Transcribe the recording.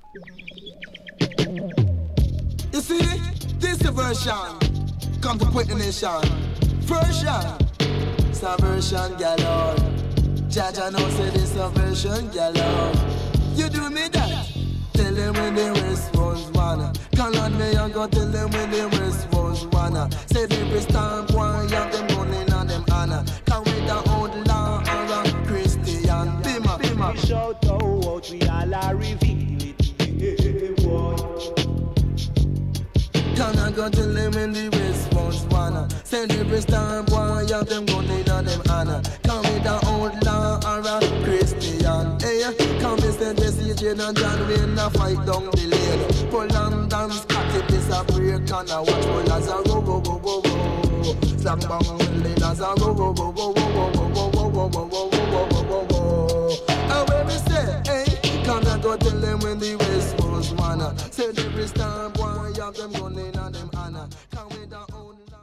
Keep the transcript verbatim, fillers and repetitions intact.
You see, this the version. Come to quit the nation. Version. It's a version galore. Jaja know say this a version galore. You do me that. Tell them when the response wanna. Call on me and go tell them when the response wanna. Say every stamp one, you have them running on them honor. Come with the outlaw or a Christian. Bima, bima. We shout out, we all are reveal it. Can I go tell them when the response wanna. Send every stamp one, you have them running on them honor. Come with the outlaw or a Christian. Hey, come Mister Jesse, Jane and John, we in a fight down the lane. Pull and dance, cut it, this a break, and I watch pull as a go go go go go. Slam bang, willing as a go go go go go go go go go go go go go go go. And when we say, hey, come and go tell them when the response wanna. Say every stamp one, you have them gunning and them honor. Come with the own